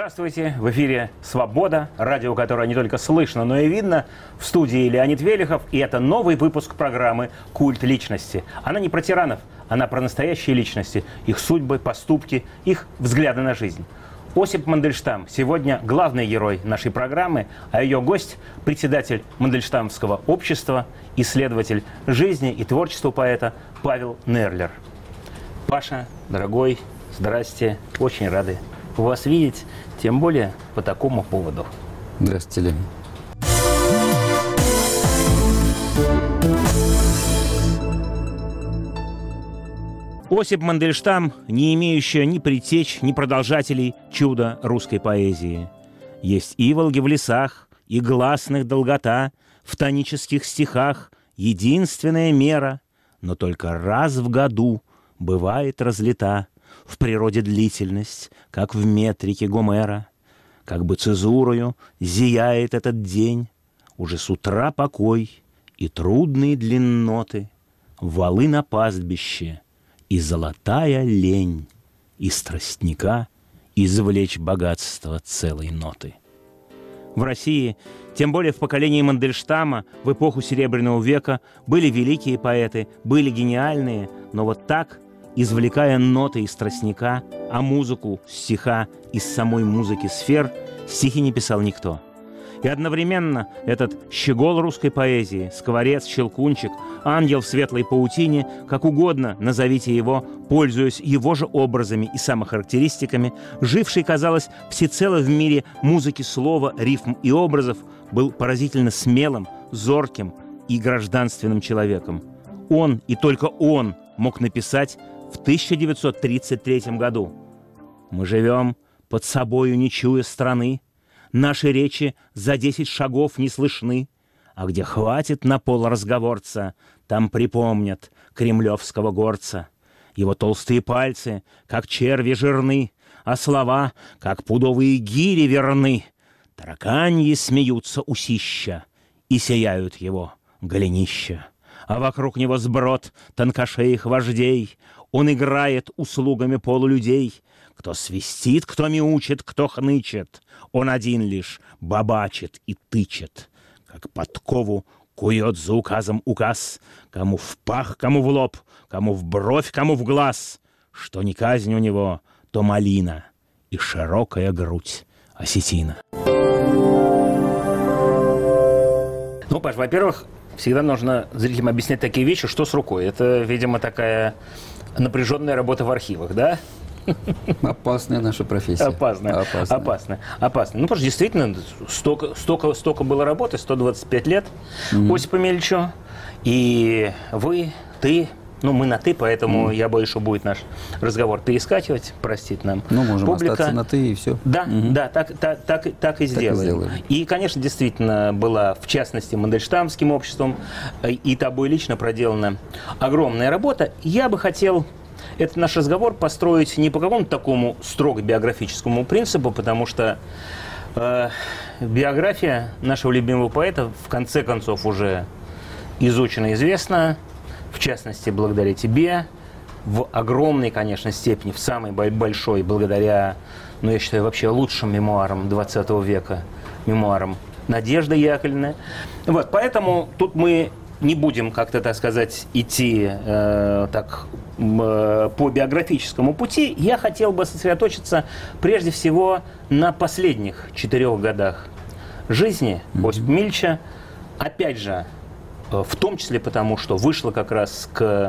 Здравствуйте! В эфире «Свобода», радио, которое не только слышно, но и видно. В студии Леонид Велихов, и это новый выпуск программы «Культ личности». Она не про тиранов, она про настоящие личности, их судьбы, поступки, их взгляды на жизнь. Осип Мандельштам сегодня главный герой нашей программы, а ее гость – председатель Мандельштамовского общества, исследователь жизни и творчества поэта Павел Нерлер. Паша, дорогой, здрасте, очень рады вас видеть, тем более по такому поводу. Здравствуйте, Леонид. Осип Мандельштам, не имеющий ни предтеч, ни продолжателей чуда русской поэзии. Есть иволги в лесах, и гласных долгота, в тонических стихах единственная мера, но только раз в году бывает разлита в природе длительность, как в метрике Гомера. Как бы цезурою зияет этот день, уже с утра покой и трудные длинноты, валы на пастбище и золотая лень, из тростника извлечь богатство целой ноты. В России, тем более в поколении Мандельштама, в эпоху Серебряного века, были великие поэты, были гениальные, но вот так, извлекая ноты из тростника, а музыку, стиха из самой музыки сфер, стихи не писал никто. И одновременно этот щегол русской поэзии, скворец, щелкунчик, ангел в светлой паутине, как угодно назовите его, пользуясь его же образами и самохарактеристиками, живший, казалось, всецело в мире музыки слова, рифм и образов, был поразительно смелым, зорким и гражданственным человеком. Он и только он мог написать в 1933 году: «Мы живем под собою, не чуя страны, наши речи за 10 шагов не слышны, а где хватит на пол разговорца, там припомнят кремлевского горца. Его толстые пальцы, как черви жирны, а слова, как пудовые гири верны. Тараканьи смеются усища и сияют его голенища. А вокруг него сброд тонкошеих вождей, он играет услугами полулюдей. Кто свистит, кто мяучит, кто хнычет, он один лишь бабачит и тычет. Как подкову кует за указом указ, кому в пах, кому в лоб, кому в бровь, кому в глаз. Что не казнь у него, то малина и широкая грудь осетина». Ну, Паш, во-первых, всегда нужно зрителям объяснять такие вещи, что с рукой. Это, видимо, такая напряженная работа в архивах, да? Опасная наша профессия. Опасная. Ну, потому что действительно столько было работы, 125 лет Осипу Мельичу. И вы, ты, ну, мы на «ты», поэтому я боюсь, что будет наш разговор перескакивать, простит нам Ну, можем публика. остаться на «ты» и все. Да, да, так и сделаем. И, конечно, действительно была, в частности, Мандельштамовским обществом и тобой лично проделана огромная работа. Я бы хотел этот наш разговор построить не по какому-то такому строго биографическому принципу, потому что биография нашего любимого поэта в конце концов уже изучена и известна, в частности, благодаря тебе, в огромной, конечно, степени, в самой большой, благодаря, ну, я считаю, вообще лучшим мемуарам 20 века, мемуарам Надежды Яковлевны. Вот, поэтому тут мы не будем как-то, так сказать, идти по биографическому пути. Я хотел бы сосредоточиться прежде всего на последних 4 годах жизни Осипа Мельича. Опять же, в том числе потому, что вышла как раз к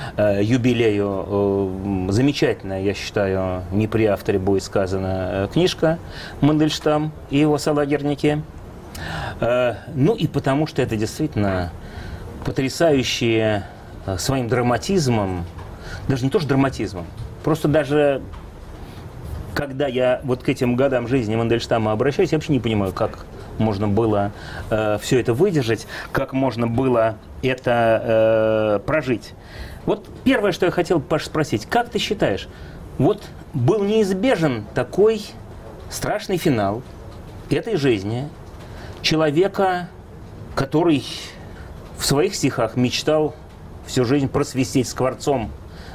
юбилею замечательная, я считаю, не при авторе будет сказана, книжка «Мандельштам и его салагерники». Ну и потому, что это действительно потрясающие своим драматизмом, даже не то что драматизмом, просто даже когда я вот к этим годам жизни Мандельштама обращаюсь, я вообще не понимаю, как можно было все это выдержать, как можно было это прожить. Вот первое, что я хотел, Паш, спросить, как ты считаешь, вот был неизбежен такой страшный финал этой жизни человека, который в своих стихах мечтал всю жизнь просвистеть скворцом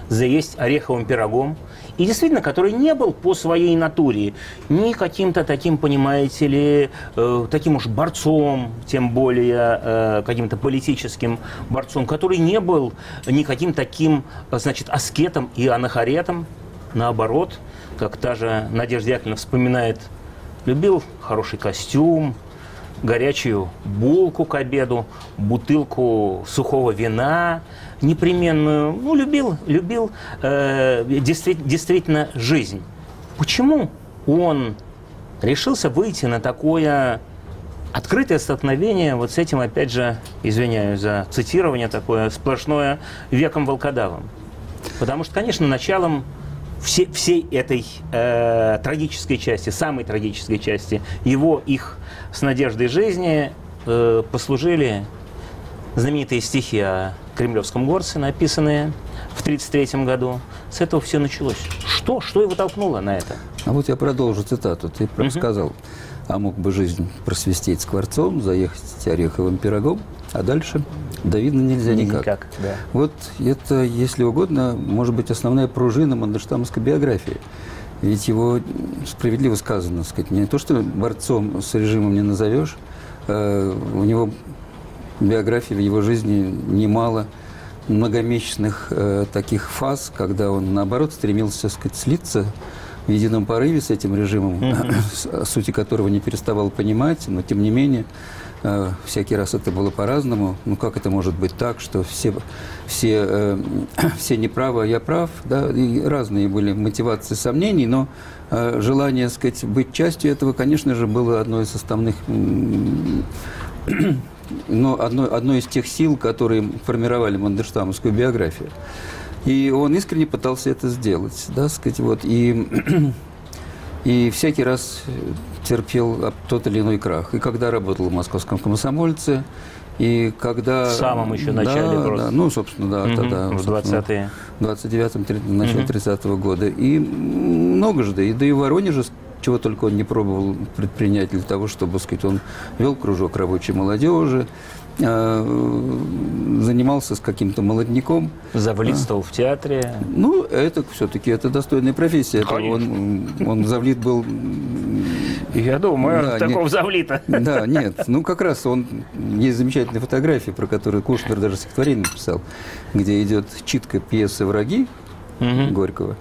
заесть ореховым пирогом, и действительно, который не был по своей натуре ни каким-то таким, понимаете ли, таким уж борцом, тем более каким-то политическим борцом, который не был никаким таким, значит, аскетом и анахаретом, наоборот, как та же Надежда Яковлевна вспоминает, любил хороший костюм, горячую булку к обеду, бутылку сухого вина непременную. Ну, любил действительно жизнь. Почему он решился выйти на такое открытое столкновение вот с этим, опять же, извиняюсь за цитирование такое, сплошное веком волкодавом? Потому что, конечно, началом всей этой трагической части, самой трагической части их с Надеждой жизни послужили знаменитые стихи о кремлевском горце, написанные в 1933 году. С этого все началось. Что его толкнуло на это? А вот я продолжу цитату. Ты сказал, а мог бы жизнь просвистеть скворцом, заехать ореховым пирогом, а дальше да видно нельзя никак. Да. Вот это, если угодно, может быть основная пружина мандельштамовской биографии. Ведь его, справедливо сказано, сказать, не то, что борцом с режимом не назовешь, у него биографии в его жизни немало многомесячных таких фаз, когда он, наоборот, стремился, так сказать, слиться в едином порыве с этим режимом, сути которого не переставал понимать, но, тем не менее, всякий раз это было по-разному. Ну, как это может быть так, что все неправы, а я прав? Да? И разные были мотивации сомнений, но желание, так сказать, быть частью этого, конечно же, было одной из основных, но одной из тех сил, которые формировали мандельштамовскую биографию. И он искренне пытался это сделать, да, сказать, вот, и всякий раз терпел тот или иной крах. И когда работал в «Московском комсомольце», и когда... В самом еще начале просто. Да, ну, собственно, да, тогда. В 20-е. В 29-м, начале 30-го года. И многожды, да и в Воронеже, чего только он не пробовал предпринять для того, чтобы, сказать, он вел кружок рабочей молодежи, занимался с каким-то молодняком. Завлитствовал в театре. Ну, это все-таки это достойная профессия. Он завлит был... Я думаю, да, такого завлита. Да, нет. Ну, как раз есть замечательные фотографии, про которые Кушнер даже стихотворение написал, где идет читка пьесы «Враги» Горького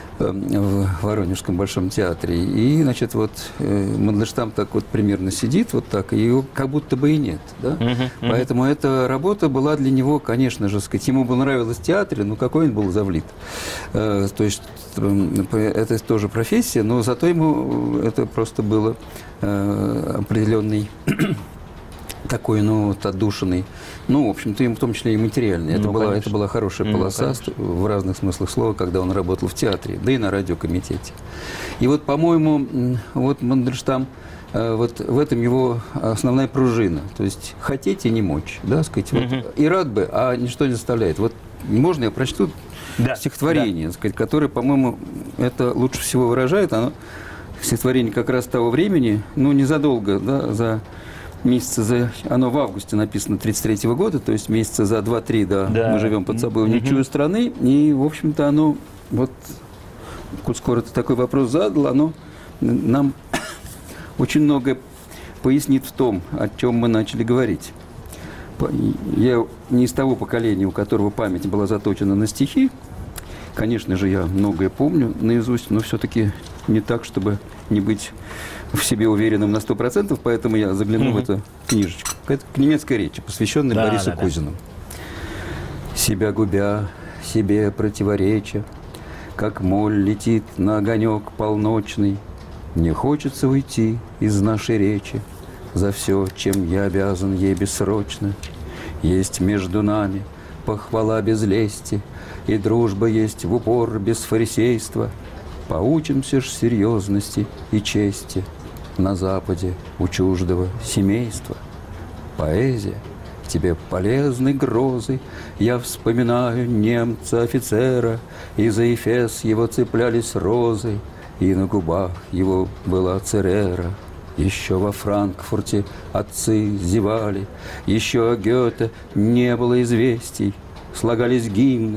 в Воронежском Большом театре. И, значит, вот Мандельштам так вот примерно сидит, вот так, и его как будто бы и нет. Да? Поэтому эта работа была для него, конечно же, сказать, ему бы нравилось в театре, но какой он был завлит. То есть это тоже профессия, но зато ему это просто было определенный такой, ну, вот, отдушенный, ну, в общем-то, в том числе и материальный. Это была хорошая полоса в разных смыслах слова, когда он работал в театре, да и на радиокомитете. И вот, по-моему, вот Мандельштам, вот в этом его основная пружина. То есть хотеть и не мочь, да, сказать. Вот, и рад бы, а ничто не заставляет. Вот можно я прочту стихотворение, сказать, которое, по-моему, это лучше всего выражает. Оно стихотворение как раз того времени, ну, незадолго, да, за месяца, оно в августе написано 1933 года, то есть месяца за 2-3, да, мы живем под собой в ничью страны, и, в общем-то, оно, вот, коль скоро ты такой вопрос задал, оно нам очень многое пояснит в том, о чем мы начали говорить. Я не из того поколения, у которого память была заточена на стихи. Конечно же, я многое помню наизусть, но все-таки не так, чтобы не быть в себе уверенным на 100%, поэтому я загляну в эту книжечку. Это к немецкой речи, посвященной Борису Кузину. «Себя губя, себе противореча, как моль летит на огонек полночный, мне хочется уйти из нашей речи за все, чем я обязан ей бессрочно. Есть между нами похвала без лести, и дружба есть в упор без фарисейства. Поучимся ж серьезности и чести на Западе у чуждого семейства. Поэзия, тебе полезны грозы, я вспоминаю немца-офицера, и за Эфес его цеплялись розы, и на губах его была церера. Еще во Франкфурте отцы зевали, еще о Гёте не было известий, слагались гимны,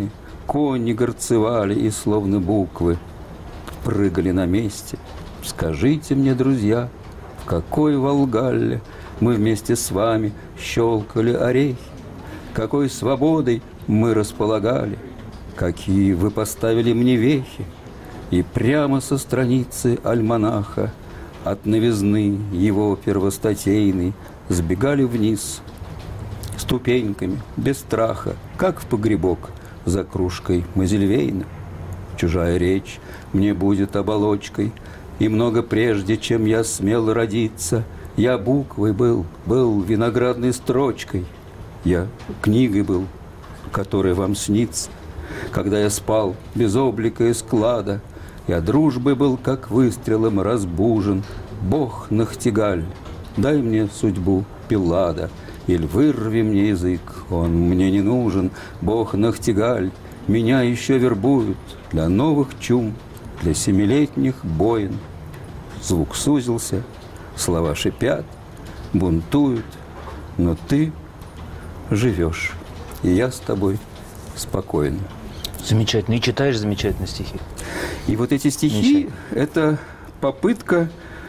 кони горцевали и словно буквы прыгали на месте. Скажите мне, друзья, в какой Волгалле мы вместе с вами щелкали орехи, какой свободой мы располагали, какие вы поставили мне вехи, и прямо со страницы альманаха от новизны его первостатейной сбегали вниз ступеньками, без страха, как в погребок за кружкой Мазельвейна. Чужая речь мне будет оболочкой, и много прежде, чем я смел родиться, я буквой был виноградной строчкой, я книгой был, которая вам снится. Когда я спал без облика и склада, я дружбой был, как выстрелом разбужен. Бог Нахтигаль, дай мне судьбу Пилада, или вырви мне язык, он мне не нужен. Бог Нахтигаль, меня еще вербуют для новых чум, для семилетних боин. Звук сузился, слова шипят, бунтуют, но ты живешь, и я с тобой спокоен. Замечательно. И читаешь замечательные стихи. И вот эти стихи – это попытка,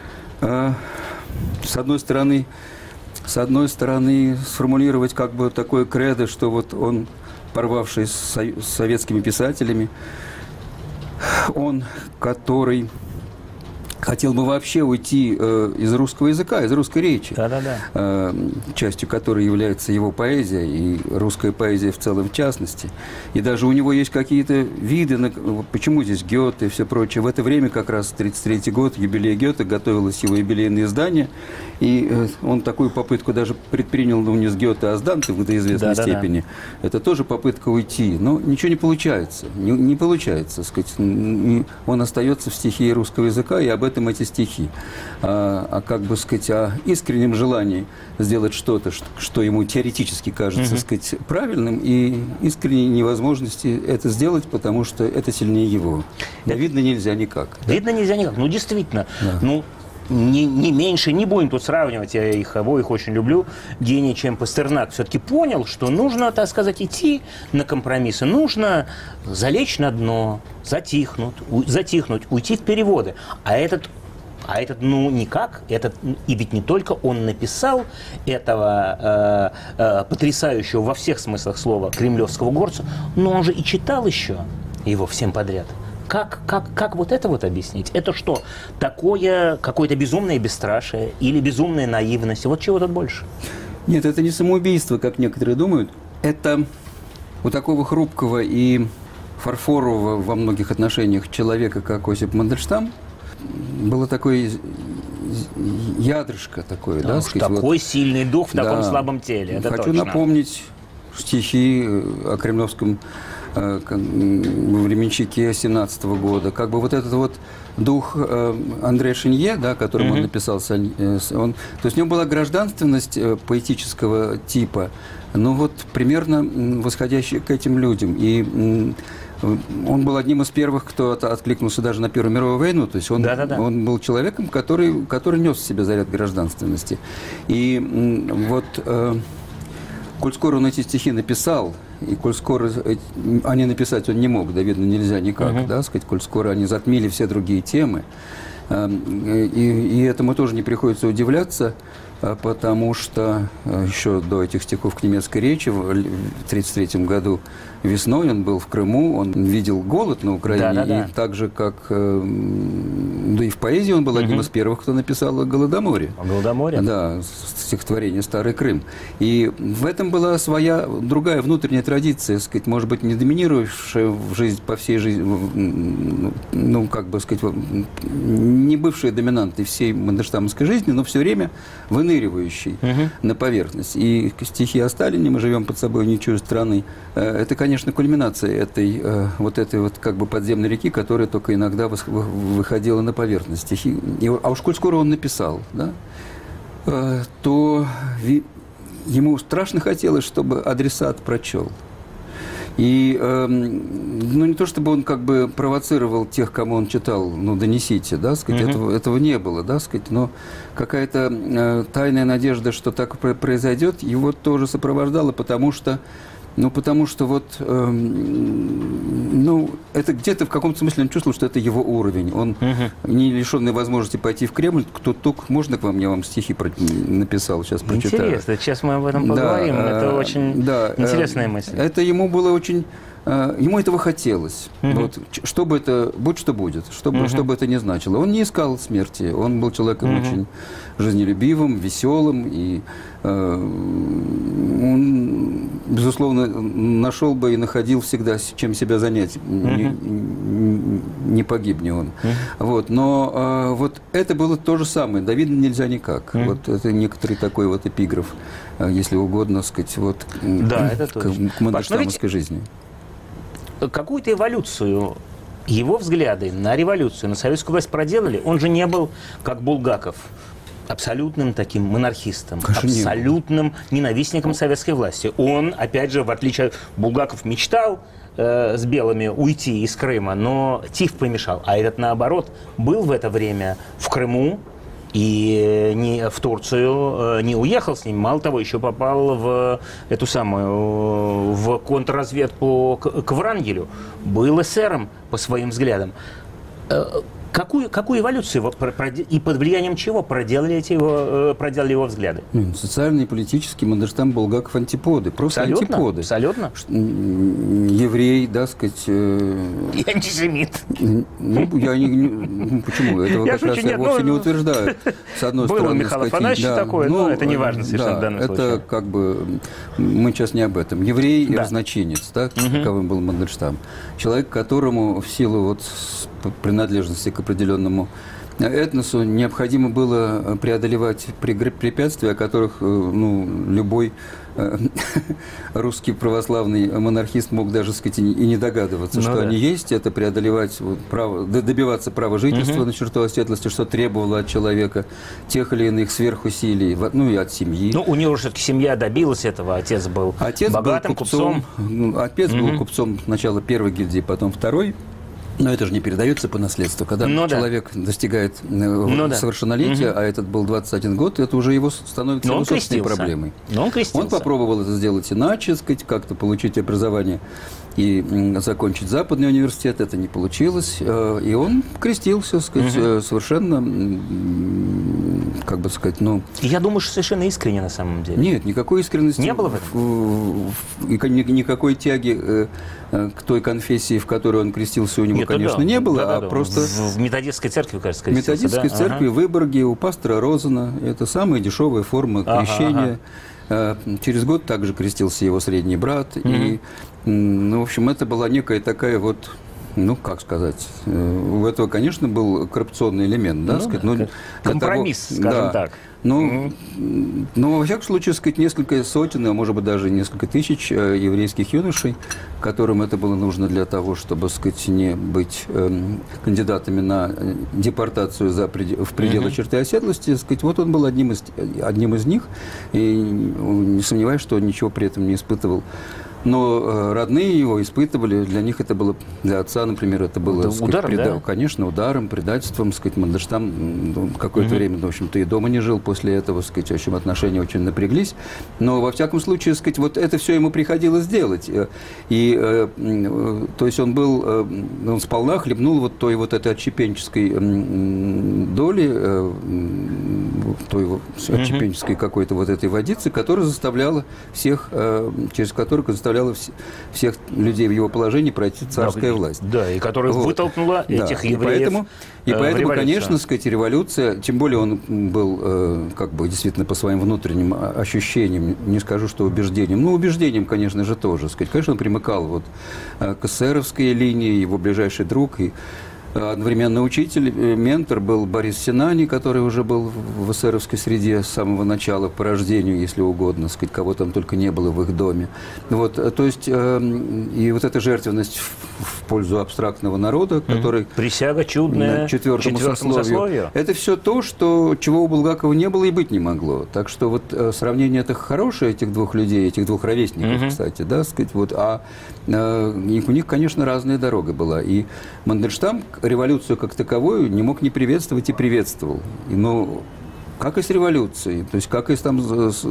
с одной стороны, сформулировать как бы такое кредо, что вот он, порвавшись с советскими писателями, он, который хотел бы вообще уйти из русского языка, из русской речи, частью которой является его поэзия и русская поэзия в целом в частности. И даже у него есть какие-то виды, почему здесь Гёте и все прочее. В это время, как раз 1933 год, юбилей Гёте, готовилось его юбилейное издание, и он такую попытку даже предпринял, ну, не с Гёте, а с Данте до известной степени. Это тоже попытка уйти, но ничего не получается. Не получается, сказать. Он остается в стихии русского языка, и об этом эти стихи, как бы сказать, о искреннем желании сделать что-то, что ему теоретически кажется, сказать, правильным, и искренней невозможности это сделать, потому что это сильнее его. Да, видно нельзя никак. Видно нельзя никак. Ну, действительно. Да. Ну, не меньше, не будем тут сравнивать, я их обоих очень люблю, гений, чем Пастернак. Все-таки понял, что нужно, так сказать, идти на компромиссы, нужно залечь на дно, затихнуть, уйти в переводы. А этот, ну, никак. И ведь не только он написал этого потрясающего во всех смыслах слова кремлевского горца, но он же и читал еще его всем подряд. Как вот это вот объяснить? Это что, такое какое-то безумное бесстрашие или безумная наивность? Вот чего тут больше? Нет, это не самоубийство, как некоторые думают. Это у такого хрупкого и фарфорового во многих отношениях человека, как Осип Мандельштам, было такое ядрышко такое. Да, сказать, такой вот, сильный дух в таком слабом теле. Это хочу точно напомнить стихи о кремлевском временщике 17-го года. Как бы вот этот вот дух Андре Шенье, да, которым он написал, то есть у него была гражданственность поэтического типа, ну вот примерно восходящая к этим людям. И он был одним из первых, кто откликнулся даже на Первую мировую войну. То есть он был человеком, который нес в себе заряд гражданственности. И вот коль скоро он эти стихи написал, и коль скоро они написать он не мог, да, видно, нельзя никак, да, сказать, коль скоро они затмили все другие темы, и этому тоже не приходится удивляться, потому что еще до этих стихов к немецкой речи в 1933 году весной он был в Крыму, он видел голод на Украине, и так же, как да и в поэзии он был одним из первых, кто написал о Голодоморе. О Голодоморе? Да, стихотворение «Старый Крым». И в этом была своя другая внутренняя традиция, сказать, может быть, не доминирующая в жизнь, по всей жизни, ну, как бы сказать, не бывшая доминантой всей мандельштамовской жизни, но все время выныривающий на поверхность. И стихи о Сталине «Мы живем под собой не чужой страны» – это, конечно, кульминация этой вот как бы подземной реки, которая только иногда выходила на поверхность. Стихи. А уж коль скоро он написал, да, то ему страшно хотелось, чтобы адресат прочел. И, ну, не то чтобы он как бы провоцировал тех, кому он читал, ну, донесите, да, сказать, этого не было, да, сказать, но какая-то тайная надежда, что так произойдет, его тоже сопровождала, потому что Ну, потому что вот, ну, это где-то в каком-то смысле он чувствовал, что это его уровень. Он не лишенный возможности пойти в Кремль. Кто только можно к вам, я вам стихи написал, сейчас прочитаю. Интересно, сейчас мы об этом поговорим. Это очень интересная мысль. Это ему было очень... Ему этого хотелось. Вот, чтобы это, будь что будет, чтобы это ни значило. Он не искал смерти. Он был человеком очень жизнелюбивым, веселым. И он, безусловно, нашел бы и находил всегда, чем себя занять. Не погибни он. Вот, но вот это было то же самое. Давида нельзя никак. Вот это некоторый такой вот эпиграф, если угодно, сказать, вот, да, это к мандельштамовской жизни. Какую-то эволюцию его взгляды на революцию, на советскую власть проделали. Он же не был, как Булгаков, абсолютным таким монархистом, абсолютным ненавистником советской власти. Он, опять же, в отличие от Булгаков, мечтал с белыми уйти из Крыма, но тиф помешал. А этот, наоборот, был в это время в Крыму, и не в Турцию не уехал с ним, мало того, еще попал в эту самую, в контрразведку к Врангелю, был эсером по своим взглядам. Какую эволюцию и под влиянием чего проделали его взгляды? Социальные и политические, Мандельштам, Булгаков антиподы. Просто абсолютно, антиподы. Абсолютно. Еврей, да, сказать... И антисемит. Ну, я не... Почему? Этого как раз я вовсе не утверждаю. С одной стороны, был Михаил Афанасьевич такой, но это не важно совершенно в данном случае. Это как бы... Мы сейчас не об этом. Еврей и разночинец, да, таковым был Мандельштам. Человек, которому в силу вот принадлежности к определенному этносу необходимо было преодолевать препятствия, о которых любой русский православный монархист мог даже, сказать, и не догадываться, что они есть. Это преодолевать право, добиваться права жительства на черту оседлости, что требовало от человека тех или иных сверхусилий, ну и от семьи. Ну, у него все-таки семья добилась этого. Отец был богатым купцом. Отец был купцом сначала первой гильдии, потом второй. Но это же не передается по наследству. Когда человек достигает совершеннолетия, а этот был 21 год, это уже его становится его собственной проблемой. Но он крестился. Он попробовал это сделать иначе, сказать, как-то получить образование и закончить Западный университет. Это не получилось. И он крестился, сказать, совершенно, как бы сказать, Я думаю, что совершенно искренне на самом деле. Нет, никакой искренности. Не было в этом? Никакой тяги к той конфессии, в которой он крестился, у него, конечно, не было, просто... В методистской церкви, кажется, крестился, в методистской церкви в Выборге у пастора Розена. Это самая дешевая форма крещения. Через год также крестился его средний брат. И, в общем, это была некая такая вот... как сказать, у этого, конечно, был коррупционный элемент, да, сказать, компромисс, скажем так. Но, во всяком случае, сказать, несколько сотен, а может быть, даже несколько тысяч еврейских юношей, которым это было нужно для того, чтобы, сказать, не быть кандидатами на депортацию в пределы черты оседлости, сказать, вот он был одним из них, и не сомневаюсь, что он ничего при этом не испытывал. Но родные его испытывали, для них это было, для отца, например, это было, ударом, конечно, ударом, предательством, сказать, Мандельштам какое-то время, в общем-то, и дома не жил после этого, сказать, в общем, отношения очень напряглись, но, во всяком случае, сказать, вот это все ему приходилось делать, и, то есть он сполна хлебнул вот той вот этой отщепенческой доли, той отщепенческой какой-то вот этой водицы, которая заставляла всех, через которую заставляла всех людей в его положении пройти царская власть. Да, и которая вытолкнула этих евреев. И поэтому, конечно, сказать, революция, тем более он был, как бы, действительно, по своим внутренним ощущениям, не скажу, что убеждениям, убеждением, конечно же, тоже, сказать, конечно, он примыкал вот к эсеровской линии, его ближайший друг и одновременно учитель, ментор был Борис Синани, который уже был в эсеровской среде с самого начала, по рождению, если угодно, сказать, кого там только не было в их доме. Вот, то есть, и вот эта жертвенность в пользу абстрактного народа, который... Присяга чудная четвертому сословию. Это все то, чего у Булгакова не было и быть не могло. Так что вот сравнение это хорошее этих двух людей, этих двух ровесников, кстати, да, сказать, вот, у них, конечно, разная дорога была. И Мандельштам революцию как таковую не мог не приветствовать и приветствовал. как и с революцией, то есть как и там,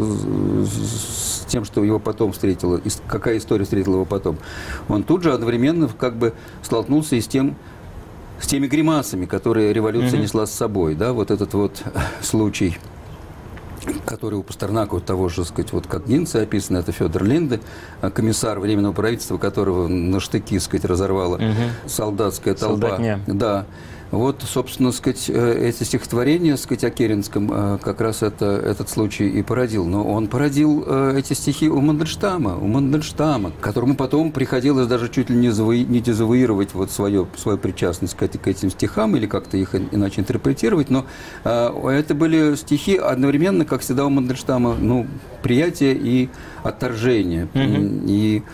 с тем, что его потом встретило, какая история встретила его потом. Он тут же одновременно как бы столкнулся и с теми гримасами, которые революция несла с собой. Да? Вот этот вот случай, который у Пастернака, того же, сказать, вот как Гинце описан, это Федор Линде, комиссар Временного правительства, которого на штыки, сказать, разорвала солдатская толпа. Солдатня. Да. Вот, собственно, сказать, эти стихотворения, сказать, о Керенском как раз этот случай и породил. Но он породил эти стихи у Мандельштама, которому потом приходилось даже чуть ли не дезавуировать вот свою причастность к этим стихам или как-то их иначе интерпретировать. Но это были стихи одновременно, как всегда у Мандельштама, ну, приятие и отторжение. И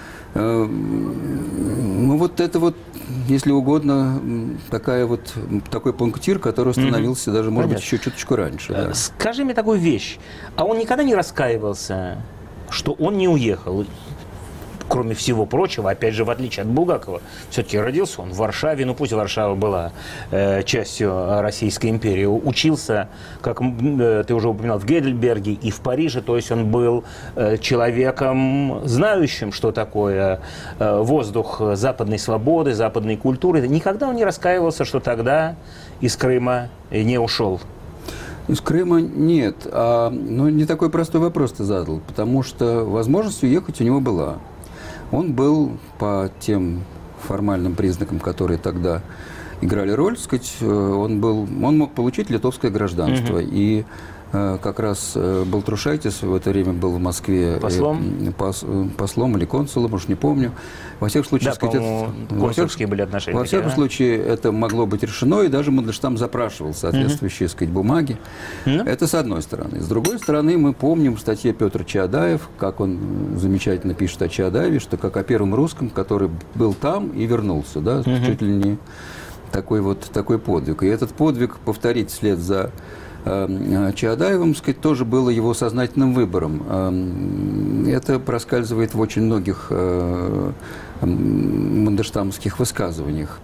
ну, вот это вот, если угодно, такой пунктир, который становился даже, может быть, еще чуточку раньше. Да. Скажи мне такую вещь. А он никогда не раскаивался, что он не уехал? Кроме всего прочего, опять же, в отличие от Булгакова, все-таки родился он в Варшаве, ну пусть Варшава была частью Российской империи, учился, как ты уже упоминал, в Гейдельберге и в Париже, то есть он был человеком, знающим, что такое воздух западной свободы, западной культуры. Никогда он не раскаивался, что тогда из Крыма не ушел. Из Крыма нет. Ну, не такой простой вопрос ты задал, потому что возможность уехать у него была. Он был по тем формальным признакам, которые тогда играли роль, сказать, он мог получить литовское гражданство. И как раз Балтрушайтис в это время был в Москве послом или консулом, уж не помню. Во всяком случае, консульские были отношения. Во всяком случае, это могло быть решено, и даже Мандельштам запрашивал соответствующие, сказать, бумаги. Это с одной стороны. С другой стороны, мы помним в статье Петр Чаадаев, как он замечательно пишет о Чаадаеве, что как о первом русском, который был там и вернулся, да, чуть ли не такой подвиг. И этот подвиг повторить вслед за Чаадаевым, сказать, тоже было его сознательным выбором. Это проскальзывает в очень многих мандельштамовских высказываниях.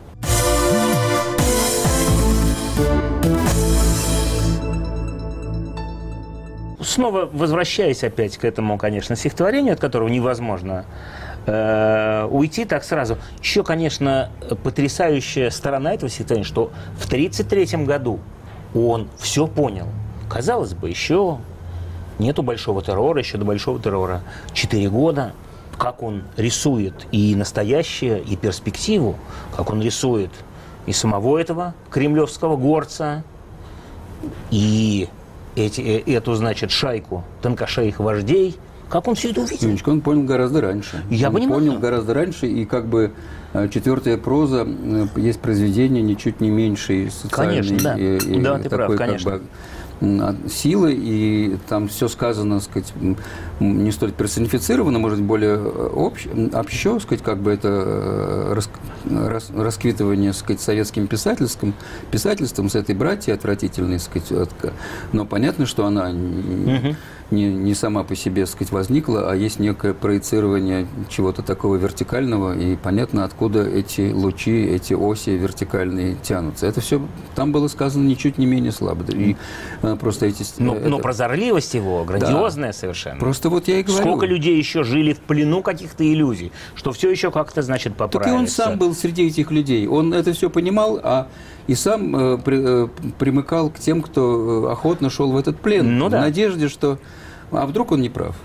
Снова возвращаясь опять к этому, конечно, стихотворению, от которого невозможно уйти так сразу. Еще, конечно, потрясающая сторона этого стихотворения, что в 1933 году он все понял. Казалось бы, еще нету большого террора, еще до большого террора 4 года. Как он рисует и настоящее, и перспективу, как он рисует и самого этого кремлевского горца, и эту, значит, шайку тонкошеих вождей. Как он все это увидел? Юнечка, он понял гораздо раньше. Он понял гораздо раньше, и как бы четвертая проза есть произведение ничуть не меньшей социальной да, ты прав, конечно. Как бы, силы, и там все сказано, сказать, не столь персонифицировано, может быть, более общо, сказать, как бы это расквитывание, сказать, советским писательством с этой братьей отвратительной, сказать, но понятно, что она не сама по себе, сказать, возникла, а есть некое проецирование чего-то такого вертикального, и понятно, откуда эти лучи, эти оси вертикальные тянутся. Это все там было сказано ничуть не менее слабо. И просто но прозорливость его грандиозная, да, совершенно. Просто вот я и говорю. Сколько людей еще жили в плену каких-то иллюзий, что все еще как-то, значит, поправится. Так и он сам был среди этих людей. Он это все понимал, и сам примыкал к тем, кто охотно шел в этот плен, в надежде, что а вдруг он не прав.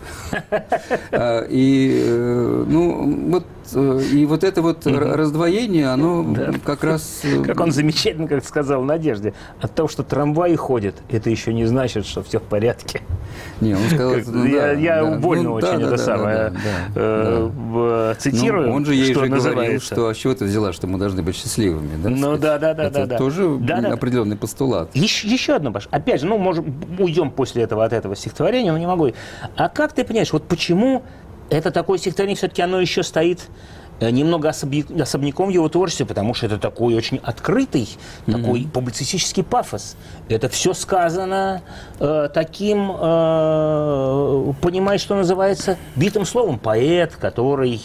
И вот это вот раздвоение, оно как раз... Как он замечательно, как сказал Надежде, от того, что трамваи ходят, это еще не значит, что все в порядке. Не, он сказал... Я больно очень это самое цитирую, он же ей же говорил, что а с чего ты взяла, что мы должны быть счастливыми. Ну да. Это тоже определенный постулат. Еще одно, Паш. Опять же, может, уйдем после этого от этого стихотворения, но не могу. А как ты понимаешь, вот почему это такое стихотворение, все-таки оно еще стоит немного особняком в его творчестве, потому что это такой очень открытый, такой публицистический пафос. Это все сказано таким, понимаешь, что называется, битым словом. Поэт, который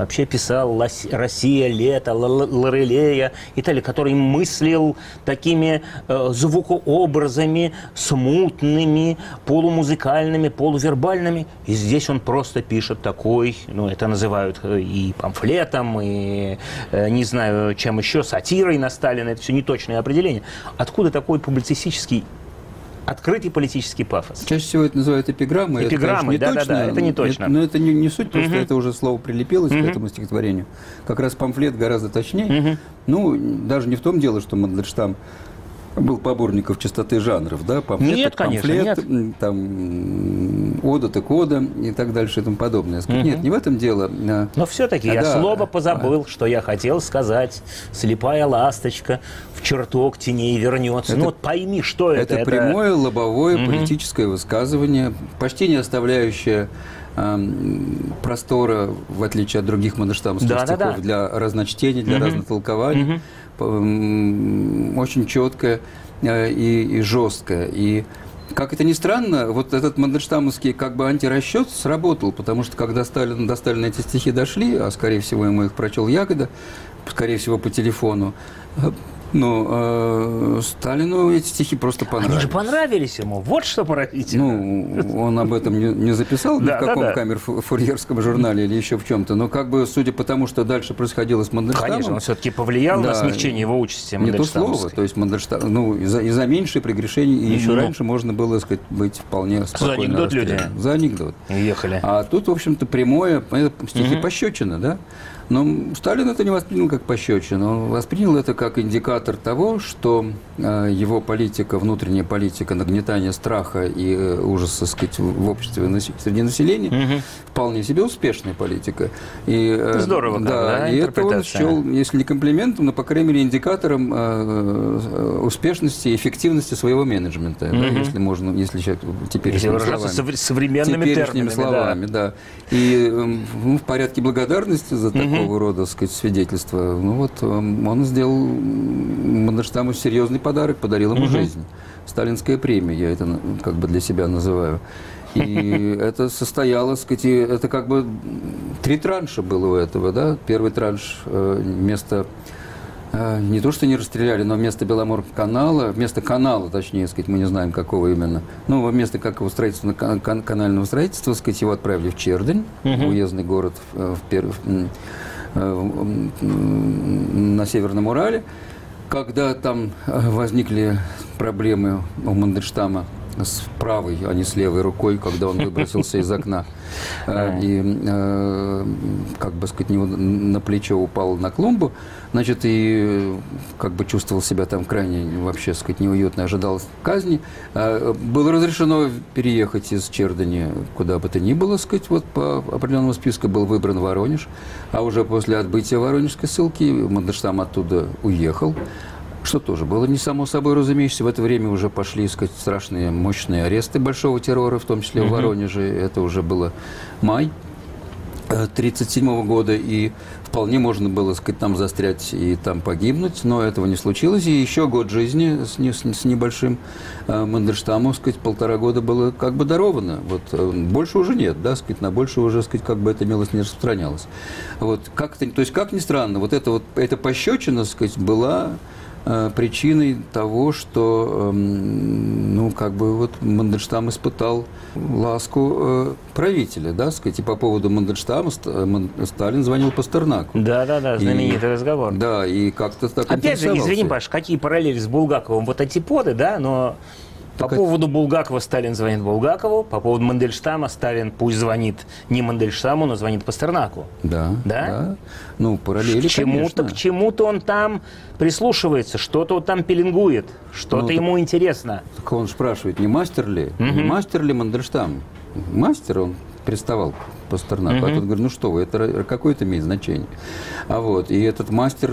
вообще писал «Россия, лето», Лорелея и так далее, который мыслил такими звукообразами смутными, полумузыкальными, полувербальными. И здесь он просто пишет такой, ну, это называют и памфлетом, и, не знаю, чем еще, сатирой на Сталина. Это все неточное определение. Откуда такой публицистический, открытый политический пафос? Чаще всего это называют эпиграммой. Эпиграммой, да, это не точно. Но это не суть, просто это уже слово прилепилось к этому стихотворению. Как раз памфлет гораздо точнее. Ну, даже не в том дело, что Мандельштам был поборником чистоты жанров, да, памфлет, нет, памфлет, конечно, нет. Там ода так ода и так дальше и тому подобное. Нет, не в этом дело. Но все-таки я слово позабыл, что я хотел сказать. Слепая ласточка в чертог теней вернется. Ну вот пойми, что это. Это прямое, лобовое политическое высказывание, почти не оставляющее простора, в отличие от других мандельштамовских стихов, для разночтений, для разных толкований. Очень четкое и жесткое. И, как это ни странно, вот этот мандельштамовский как бы антирасчет сработал, потому что когда до Сталина эти стихи дошли, а скорее всего ему их прочел Ягода, скорее всего по телефону, но Сталину эти стихи просто понравились. Они же понравились ему. Вот что поразительно. Ну, он об этом не записал ни в каком камер-фурьерском журнале или еще в чем-то. Но как бы, судя по тому, что дальше происходило с Мандельштамом... Конечно, он все-таки повлиял на смягчение его участи Мандельштамовской. Не то слово. То есть Мандельштам, ну, из-за меньшие прегрешения и еще раньше можно было, так сказать, быть вполне спокойно. За анекдот люди. За анекдот. Ехали. А тут, в общем-то, прямое, стихи пощечина, да? Но Сталин это не воспринял как пощечину. Он воспринял это как индикатор того, что его политика, внутренняя политика нагнетания страха и ужаса, так сказать, в обществе среди населения вполне себе успешная политика. И, здорово, да, и это он счел, если не комплиментом, но, по крайней мере, индикатором успешности и эффективности своего менеджмента, да, если можно, если теперешними словами. Да. И в порядке благодарности за такого рода, так сказать, свидетельства, ну вот он сделал Мандельштаму серьезный подарок, подарил ему жизнь. Сталинская премия, я это как бы для себя называю. И это состояло, так сказать, это как бы 3 транша было у этого, да. Первый транш вместо, не то что не расстреляли, но вместо Беломор-канала, вместо канала, точнее, сказать, мы не знаем, какого именно, ну, вместо какого строительства, канального строительства, сказать, его отправили в Чердынь, уездный город на Северном Урале. Когда там возникли проблемы у Мандельштама с правой, а не с левой рукой, когда он выбросился из окна и, как бы сказать, на плечо упал на клумбу, значит, и как бы чувствовал себя там крайне, вообще, сказать, неуютно, ожидал казни. Было разрешено переехать из Чердыни куда бы то ни было, сказать, вот по определенному списку был выбран Воронеж, а уже после отбытия воронежской ссылки Мандельштам оттуда уехал. Что тоже было не само собой разумеющееся. В это время уже пошли, сказать, страшные, мощные аресты большого террора, в том числе в Воронеже. Это уже было май 1937 года, и вполне можно было, сказать, там застрять и там погибнуть, но этого не случилось. И еще год жизни с небольшим Мандельштаму, сказать, 1,5 года было как бы даровано. Вот, больше уже нет, да, сказать, на больше уже, сказать, как бы эта милость не распространялась. Вот, то есть, как ни странно, вот эта пощечина, сказать, была причиной того, что, ну, как бы вот Мандельштам испытал ласку правителя, да, сказать, и по поводу Мандельштама Сталин звонил Пастернаку. Да, знаменитый разговор. Да, и как-то так опять же, извини, Паш, какие параллели с Булгаковым, вот антиподы, да, но по поводу Булгакова Сталин звонит Булгакову, по поводу Мандельштама Сталин пусть звонит не Мандельштаму, но звонит Пастернаку. Да? Ну, параллели, конечно. К чему-то он там прислушивается, что-то он там пеленгует, что-то ему интересно. Так он спрашивает, не мастер ли? Не мастер ли Мандельштам? Мастер, он приставал к Пастернаку. А тот говорит, ну что вы, это какое-то имеет значение. И этот мастер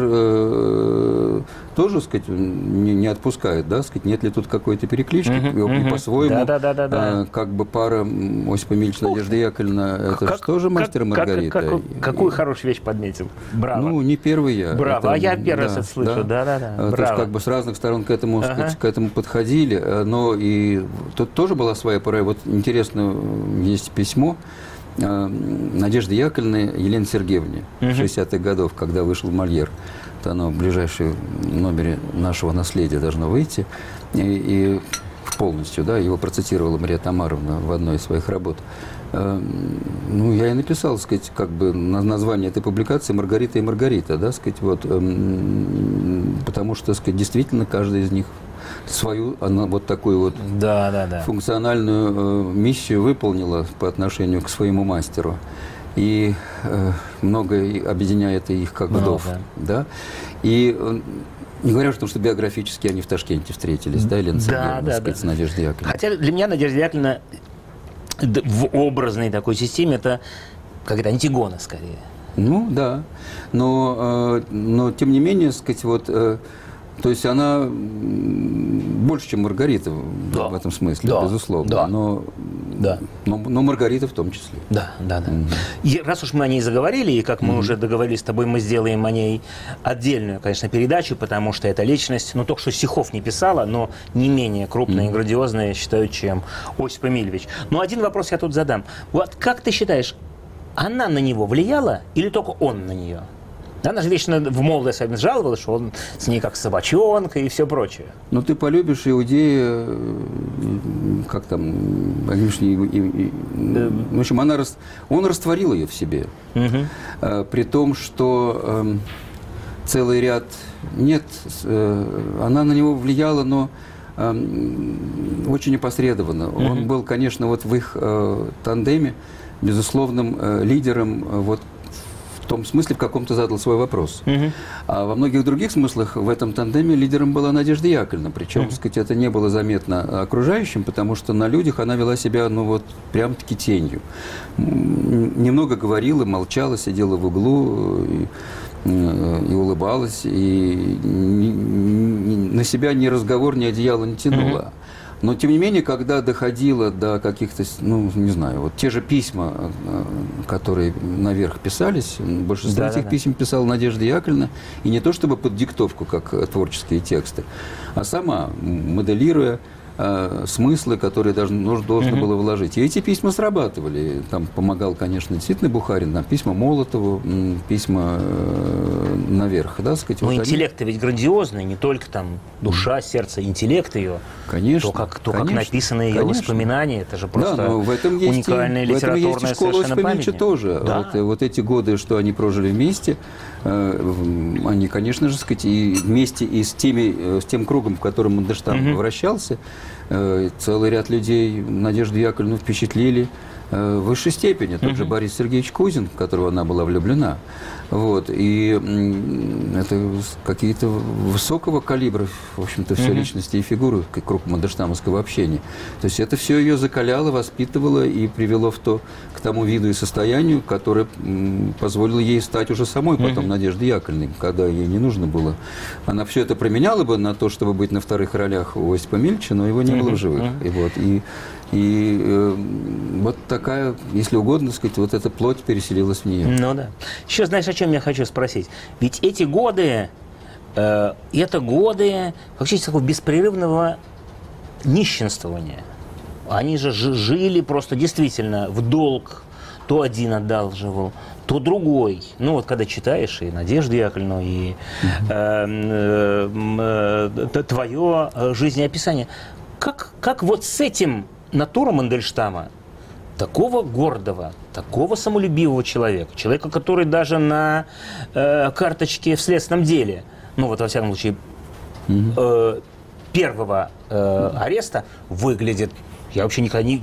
тоже, сказать, не отпускает, да, сказать, нет ли тут какой-то переклички, и по-своему, как бы пара Осипа Мильича, Надежда Яковлевна, это же тоже мастер и Маргарита. Какую хорошую вещь подметил. Браво. Ну, не первый я. Браво, я первый раз это слышу, да. То есть, как бы с разных сторон к этому, к этому подходили, но и тут тоже была своя пора. Вот интересно, есть письмо Надежды Яковлевны Елене Сергеевне в 60-х годах, когда вышел «Мольер». Это оно в ближайшем номере нашего наследия должно выйти. И полностью, да, его процитировала Мария Тамаровна в одной из своих работ. Ну, я и написал, так сказать, как бы название этой публикации «Маргарита и Маргарита», да, сказать, вот, потому что, так сказать, действительно каждый из них свою, она вот такую вот функциональную миссию выполнила по отношению к своему мастеру. И многое объединяет их как вдов. Да? И не говоря о том, что биографически они в Ташкенте встретились, да, Елена Сергеевна, сказать, с Надеждой Яковлевной. Хотя для меня Надежда Яковлевна в образной такой системе это какая-то Антигона скорее. Ну, да. Но тем не менее, сказать, вот... То есть она больше, чем Маргарита в этом смысле, безусловно. Но Маргарита в том числе. Да. И раз уж мы о ней заговорили, и как мы уже договорились с тобой, мы сделаем о ней отдельную, конечно, передачу, потому что эта личность, ну, только что стихов не писала, но не менее крупная и грандиозная, я считаю, чем Осип Эмильевич. Но один вопрос я тут задам. Вот как ты считаешь, она на него влияла или только он на нее? Она же вечно в молодости особенно жаловалась, что он с ней как собачонка и все прочее. Ну, ты полюбишь Иудея, как там, в общем, он растворил ее в себе. При том, что целый ряд... Нет, она на него влияла, но очень опосредованно. Он был, конечно, вот в их тандеме безусловным лидером вот в том смысле, в каком-то задал свой вопрос. А во многих других смыслах в этом тандеме лидером была Надежда Яковлевна. Причем, так сказать, это не было заметно окружающим, потому что на людях она вела себя, ну вот, прям-таки тенью. Немного говорила, молчала, сидела в углу и улыбалась, и на себя ни разговор, ни одеяло не тянула. Но, тем не менее, когда доходило до каких-то, ну, не знаю, вот те же письма, которые наверх писались, большинство этих писем писала Надежда Яковлевна, и не то чтобы под диктовку, как творческие тексты, а сама, моделируя смыслы, которые нужно было вложить. И эти письма срабатывали. Там помогал, конечно, действительно Бухарин, там письма Молотову, письма наверх, да, сказать. Но вот интеллект ведь грандиозный, не только там душа, сердце, интеллект ее. Конечно. То, как написаны ее воспоминания, это же просто в этом есть уникальная литературная совершенно память. Тоже. Да. Вот эти годы, что они прожили вместе, они, конечно же, сказать, и вместе и с тем кругом, в котором Мандельштам вращался, целый ряд людей Надежду Яковлевну впечатлили в высшей степени. Тот же Борис Сергеевич Кузин, в которого она была влюблена. Вот. И это какие-то высокого калибра, в общем-то, все личности и фигуры круг мандельштамовского общения. То есть это все ее закаляло, воспитывало и привело к тому виду и состоянию, которое позволило ей стать уже самой потом Надеждой Яковлевной, когда ей не нужно было. Она все это променяла бы на то, чтобы быть на вторых ролях у Осипа Эмильевича, но его не было в живых. И вот такая, если угодно сказать, вот эта плоть переселилась в нее. Ну да. Еще знаешь, о чем я хочу спросить? Ведь эти годы, это годы фактически такого беспрерывного нищенствования. Они же жили просто действительно в долг. То один одалживал, то другой. Ну вот когда читаешь и Надежду Яковлевну, и твое жизнеописание, как вот с этим натура Мандельштама, такого гордого, такого самолюбивого человека, который даже на карточке в следственном деле, ну вот во всяком случае, первого ареста выглядит. Я вообще никогда не...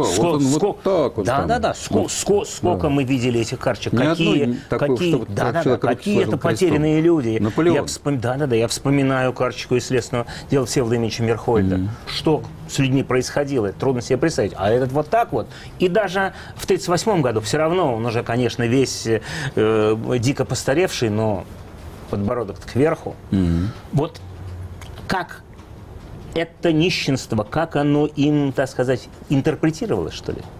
Сколько мы видели этих карточек, какие это потерянные люди. Я вспоминаю карточку из следственного дела Всеволода Ильича Мерхольда. Что с людьми происходило, трудно себе представить. А этот вот так вот. И даже в 1938 году все равно он уже, конечно, весь дико постаревший, но подбородок кверху. Вот как это нищенство, как оно им, так сказать, интерпретировалось, что ли?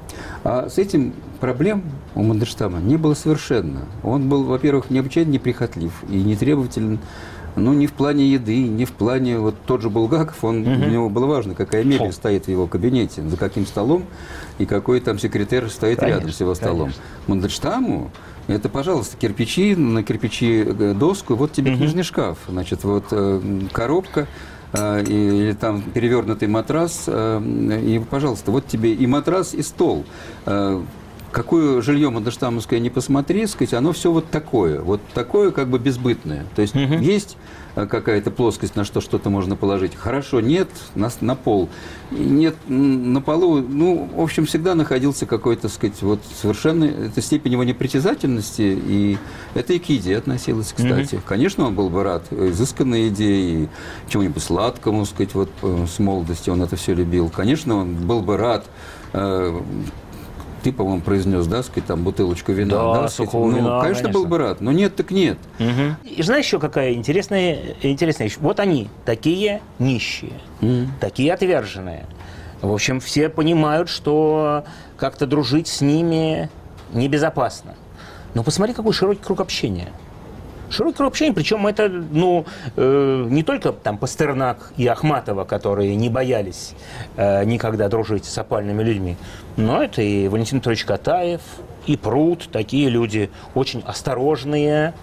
А с этим проблем у Мандельштама не было совершенно. Он был, во-первых, необычайно неприхотлив и нетребователен, ну, не в плане еды, не в плане... Вот тот же Булгаков, для него было важно, какая мебель стоит в его кабинете, за каким столом, и какой там секретарь стоит рядом с его столом. Мандельштаму это, пожалуйста, кирпичи, на кирпичи доску, вот тебе книжный шкаф, значит, вот коробка, или там перевернутый матрас, и, пожалуйста, вот тебе и матрас, и стол. Какое жилье мандельштамовское не посмотри, сказать, оно все вот такое как бы безбытное. То есть есть какая-то плоскость, на что что-то можно положить. Хорошо, нет, на пол. Нет, на полу, ну, в общем, всегда находился какой-то, сказать, вот совершенно, это степень его непритязательности, и это и к еде относилось, кстати. Конечно, он был бы рад изысканной идее, чему-нибудь сладкому, сказать, вот с молодости он это все любил. Конечно, он был бы рад... Ты, по-моему, произнес, да, сказать, там, бутылочку вина. Да, сухого вина, конечно, был бы рад, но нет, так нет. И знаешь, еще какая интересная вещь? Вот они, такие нищие, такие отверженные. В общем, все понимают, что как-то дружить с ними небезопасно. Но посмотри, какой широкий круг общения. Широкий круг общения, причем это, не только там Пастернак и Ахматова, которые не боялись никогда дружить с опальными людьми, но это и Валентин Петрович Катаев, и Прут, такие люди очень осторожные,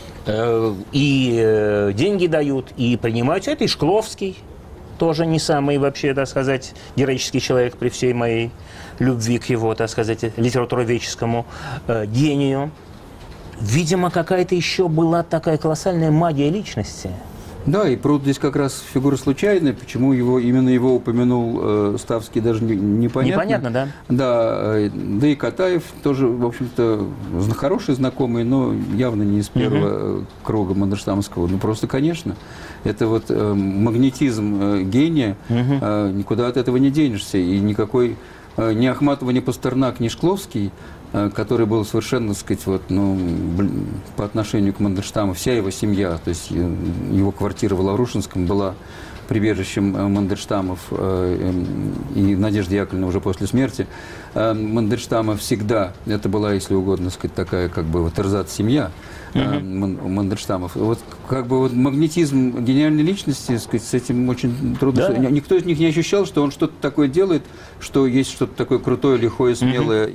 и деньги дают, и принимают. Это и Шкловский, тоже не самый вообще, так сказать, героический человек при всей моей любви к его, так сказать, литературоведческому гению. Видимо, какая-то еще была такая колоссальная магия личности. Да, и Прут здесь как раз фигура случайная. Почему именно его упомянул Ставский, даже непонятно. Непонятно, да? Да и Катаев тоже, в общем-то, хороший знакомый, но явно не из первого круга мандельштамовского. Ну, просто, конечно, это вот магнетизм гения, никуда от этого не денешься. И никакой ни Ахматова, ни Пастернак, ни Шкловский, который был совершенно, так сказать, вот, по отношению к Мандельштаму, вся его семья, то есть его квартира в Лаврушинском была прибежищем Мандельштамов, и Надежды Яковлевны уже после смерти Мандельштама всегда, это была, если угодно сказать, такая как бы вот эрзац-семья Мандельштамов. Вот как бы вот магнетизм гениальной личности, сказать, с этим очень трудно. Да. Никто из них не ощущал, что он что-то такое делает, что есть что-то такое крутое, лихое, смелое.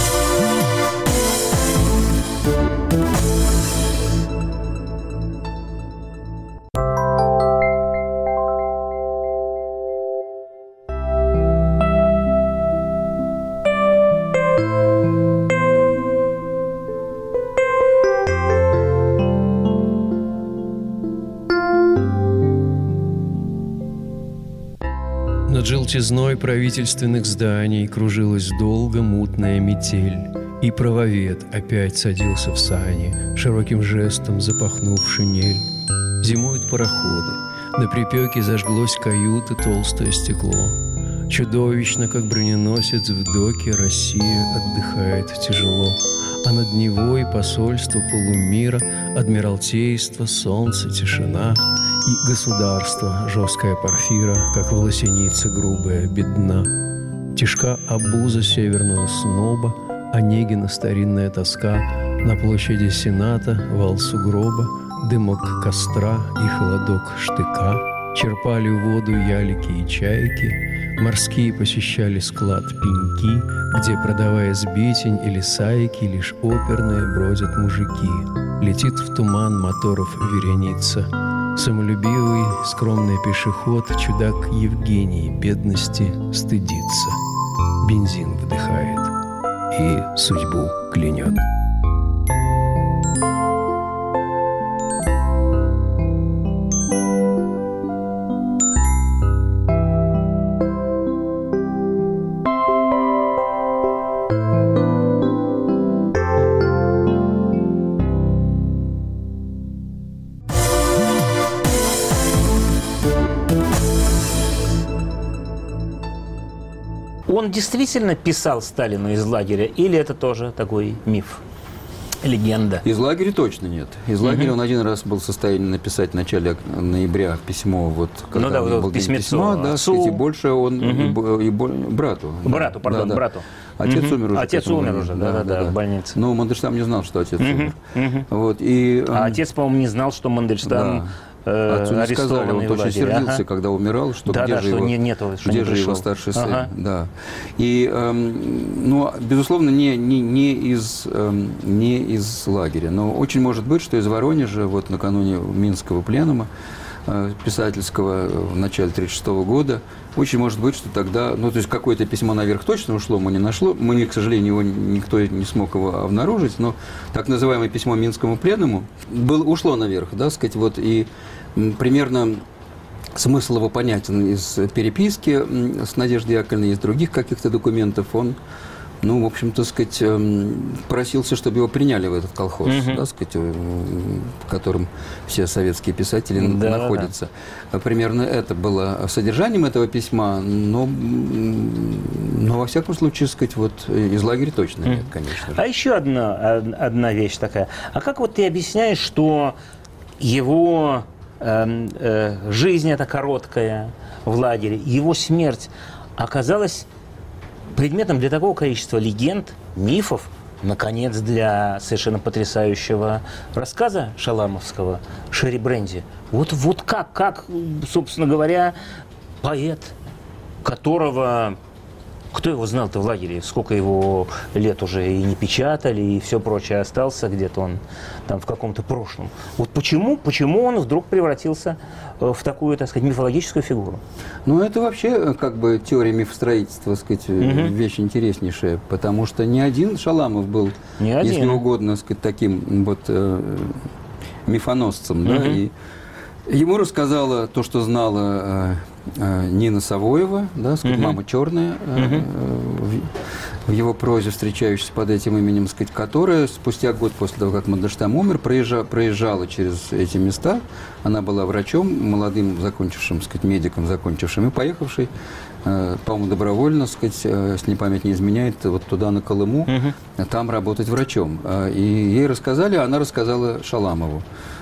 Над желтизной правительственных зданий кружилась долго мутная метель, и правовед опять садился в сани, широким жестом запахнув шинель. Зимуют пароходы, на припеке зажглось каюты толстое стекло. Чудовищно, как броненосец в доке, Россия отдыхает тяжело. А над Невой посольство полумира, адмиралтейство, солнце, тишина и государство, жесткая порфира, как волосеница грубая, бедна. Тяжка обуза северного сноба, Онегина старинная тоска, на площади Сената вал сугроба, дымок костра и холодок штыка. Черпали воду ялики и чайки, морские посещали склад пеньки, где, продавая сбитень или сайки, лишь оперные бродят мужики. Летит в туман моторов вереница, самолюбивый, скромный пешеход, чудак Евгений бедности стыдится. Бензин вдыхает и судьбу клянет. Он действительно писал Сталину из лагеря, или это тоже такой миф? Легенда. Из лагеря точно нет. Из лагеря он один раз был в состоянии написать в начале ноября письмо, вот, когда Ну да, у него вот был день письмецо письма, да, отцу. сказать, и больше он брату. Брату, пардон, Да. брату. Отец умер уже. Отец к этому умер времени. уже, да, в больнице. Но Мандельштам не знал, что отец умер. Вот, и, А отец, по-моему, не знал, что Мандельштам отцу не сказали, он очень сердился, когда умирал, что Да, где да, же что его, нету, что где не же пришел. его старший сын. Ага. Да. И, ну, безусловно, не из лагеря, но очень может быть, что из Воронежа, вот накануне Минского пленума писательского в начале 1936 года, очень может быть, что тогда, ну, то есть какое-то письмо наверх точно ушло, мы, к сожалению, его никто не смог его обнаружить, но так называемое письмо Минскому пленуму ушло наверх, да, сказать, вот, и примерно смысл его понятен из переписки с Надеждой Яковлевной, из других каких-то документов, он, ну, в общем-то, сказать, просился, чтобы его приняли в этот колхоз, да, сказать, в котором все советские писатели находятся. Примерно это было содержанием этого письма, но во всяком случае, сказать, вот из лагеря точно нет, конечно же. А еще одна вещь такая. А как вот ты объясняешь, что его жизнь эта короткая в лагере, его смерть оказалась предметом для такого количества легенд, мифов, наконец, для совершенно потрясающего рассказа шаламовского «Шерри Бренди». Вот как, собственно говоря, поэт, которого... Кто его знал-то в лагере? Сколько его лет уже и не печатали, и все прочее, остался где-то он там в каком-то прошлом. Вот почему он вдруг превратился в такую, так сказать, мифологическую фигуру? Ну, это вообще как бы теория мифостроительства, так сказать, вещь интереснейшая, потому что не один Шаламов был, если угодно, сказать, таким вот мифоносцем, да, и ему рассказала то, что знала Нина Савоева, да, сказать, мама черная, в его прозе, встречающейся под этим именем, сказать, которая спустя год после того, как Мандельштам умер, проезжала через эти места. Она была врачом, молодым, закончившим, сказать, медиком, закончившим и поехавший, по-моему, добровольно, сказать, если память не изменяет, вот туда, на Колыму, там работать врачом. И ей рассказали, она рассказала Шаламову.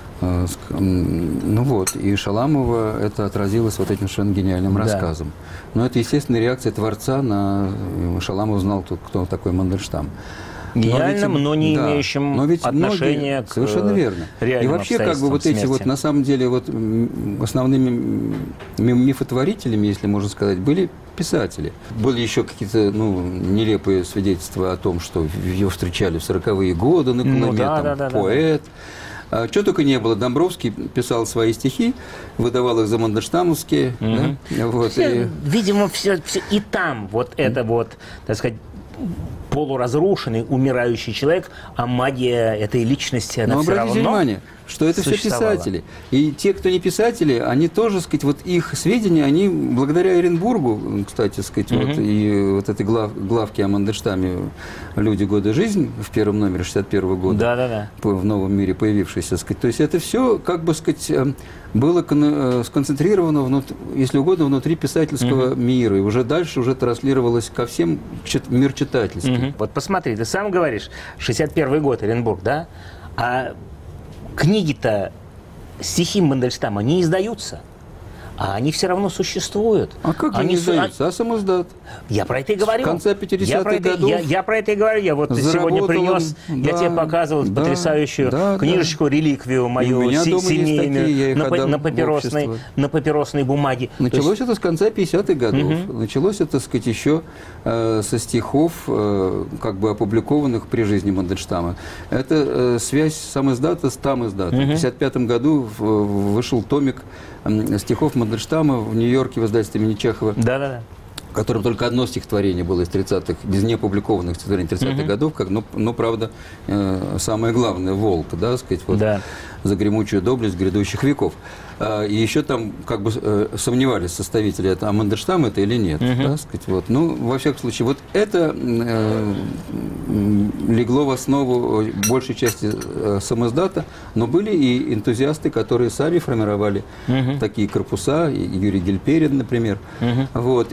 Ну вот, и Шаламова это отразилось вот этим совершенно гениальным рассказом. Но это естественная реакция творца на... Шаламов знал, кто такой Мандельштам. Гениальным, но не имеющим отношения к совершенно верно. реальным и вообще, как бы вот эти вот, на самом деле, вот основными мифотворителями, если можно сказать, были писатели. Были еще какие-то, ну, нелепые свидетельства о том, что его встречали в 40-е годы на Колыме, поэт. Чего только не было. Домбровский писал свои стихи, выдавал их за мандельштамовские. Да? Вот, видимо, все и там вот это вот, так сказать, полуразрушенный, умирающий человек, а магия этой личности, она все равно... Но обратите внимание, что это все писатели. И те, кто не писатели, они тоже, сказать, вот их сведения, они благодаря Оренбургу, кстати, сказать, вот, и вот этой главке о Мандельштаме «Люди, годы, жизнь» в первом номере 61-го года, в «Новом мире» появившийся, сказать, то есть это все, как бы, сказать, было сконцентрировано, если угодно, внутри писательского мира, и уже дальше уже транслировалось ко всем мир читательский. Вот посмотри, ты сам говоришь, 61-й год, Оренбург, да? А книги-то, стихи Мандельштама не издаются, а они все равно существуют. А как они издаются? А самоздат? Я про это и говорю. В конце 50-х годов. Я про это и говорю. Я вот сегодня принес, я тебе показывал потрясающую книжечку, реликвию мою семейную на папиросной бумаге. Началось это с конца 50-х годов. Началось это, так сказать, еще со стихов, как бы опубликованных при жизни Мандельштама. Это связь самиздата с тамиздатом. В 1955 году вышел томик стихов Мандельштама в Нью-Йорке в издательстве имени Чехова. В котором только одно стихотворение было из 30-х, из неопубликованных стихотворений 30-х годов, но, правда, самое главное, «Волк», да, сказать, вот, за гремучую доблесть грядущих веков. И еще там как бы сомневались составители, это Мандельштам это или нет. Да, сказать, вот. Ну, во всяком случае, вот это легло в основу большей части самиздата, но были и энтузиасты, которые сами формировали такие корпуса, Юрий Гельперин, например. Вот.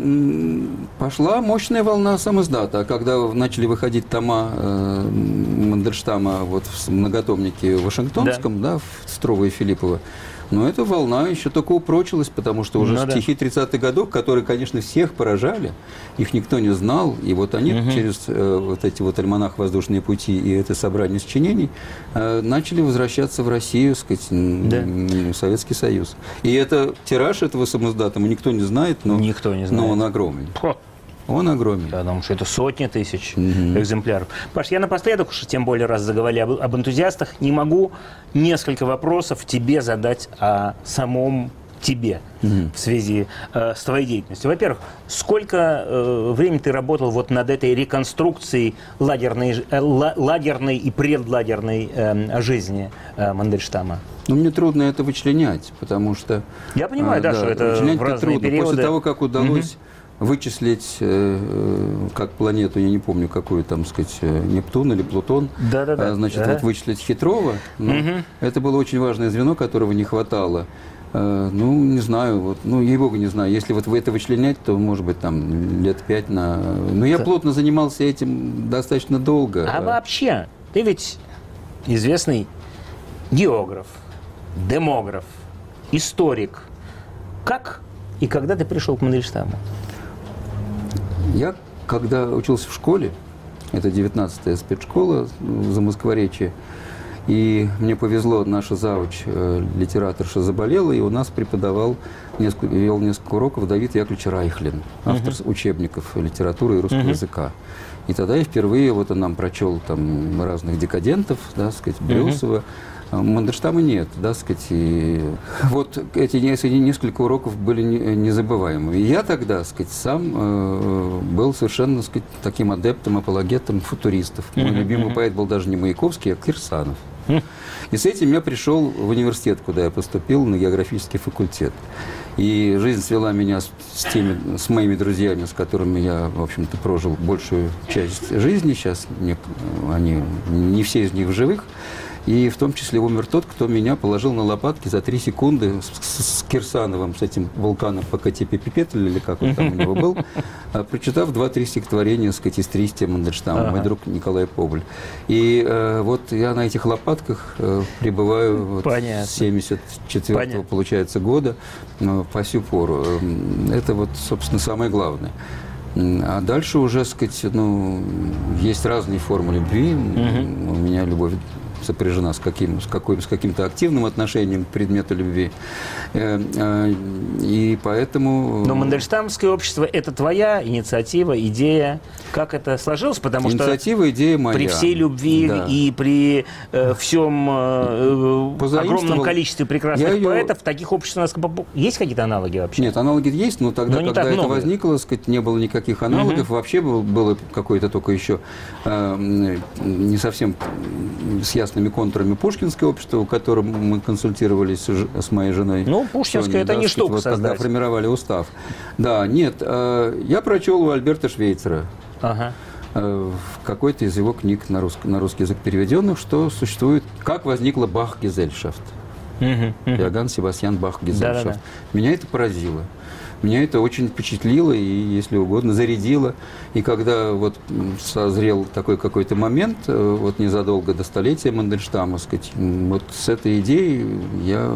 И пошла мощная волна самиздата. А когда начали выходить тома Мандельштама вот в многотомнике Вашингтонском, да, в Строго и Филиппова, но эта волна еще только упрочилась, потому что уже стихи 30-х годов, которые, конечно, всех поражали, их никто не знал, и вот они через вот эти вот альманах «Воздушные пути» и это собрание сочинений начали возвращаться в Россию, сказать, в Советский Союз. И это тираж этого самоздата, никто не знает, но он огромный. Он огромен. Я думаю, что это сотни тысяч экземпляров. Паш, я напоследок, уж тем более раз заговорили об энтузиастах, не могу несколько вопросов тебе задать о самом тебе в связи с твоей деятельностью. Во-первых, сколько времени ты работал вот над этой реконструкцией лагерной и предлагерной жизни Мандельштама? Ну, мне трудно это вычленять, потому что... Я понимаю, да, что это в разные периоды. После того, как удалось вычислить как планету, я не помню, какую там, сказать, Нептун или Плутон, значит, вот вычислить Хитрова, это было очень важное звено, которого не хватало. Ну, не знаю, вот, ну, ей-богу, не знаю. Если вот это вычленять, то, может быть, там, лет 5 на... Но я плотно занимался этим достаточно долго. А вообще, ты ведь известный географ, демограф, историк. Как и когда ты пришел к Мандельштаму? Я, когда учился в школе, это 19-я спецшкола за Москворечье, и мне повезло, наша завуч, литераторша, заболела, и у нас вел несколько уроков Давид Яковлевич Райхлин, автор учебников литературы и русского языка. И тогда я впервые, вот он нам прочел там разных декадентов, да, сказать, Брюсова, Мандельштама нет, да, сказать, и вот эти несколько уроков были незабываемыми. И я тогда, сказать, сам был совершенно, сказать, таким адептом, апологетом футуристов. Мой любимый поэт был даже не Маяковский, а Кирсанов. И с этим я пришел в университет, куда я поступил, на географический факультет. И жизнь свела меня с моими друзьями, с которыми я, в общем-то, прожил большую часть жизни. Сейчас не все из них в живых. И в том числе умер тот, кто меня положил на лопатки за 3 секунды с Кирсановым, с этим вулканом Покатепепепетль, или как он там у него был, прочитав 2-3 стихотворения, сказать, из «Тристия» Мандельштама, мой друг Николай Побль. И вот я на этих лопатках пребываю вот с 74-го, получается, года по сю пору. Это вот, собственно, самое главное. А дальше уже, сказать, ну, есть разные формы любви. У меня любовь сопряжена с каким-то активным отношением к предмету любви. И поэтому... Но Мандельштамское общество – это твоя инициатива, идея. Как это сложилось? Потому инициатива, идея моя. При всей любви и при всем огромном количестве прекрасных поэтов, таких обществ у нас есть какие-то аналоги вообще? Нет, аналоги есть, но тогда, когда это возникло, сказать, не было никаких аналогов. Вообще было какое-то только еще не совсем с ясными контурами пушкинское общество, у которого мы консультировались с моей женой. Ну, пушкинское – это не штука вот создать. Когда формировали устав. Да, нет, я прочел у Альберта Швейцера в какой-то из его книг на русский язык переведенных, что существует, как возникла Бах-Гезельшафт. Иоганн Себастьян Бах-Гезельшафт. Меня это поразило. Меня это очень впечатлило и, если угодно, зарядило. И когда вот созрел такой какой-то момент, вот незадолго до столетия Мандельштама, сказать, вот с этой идеей я,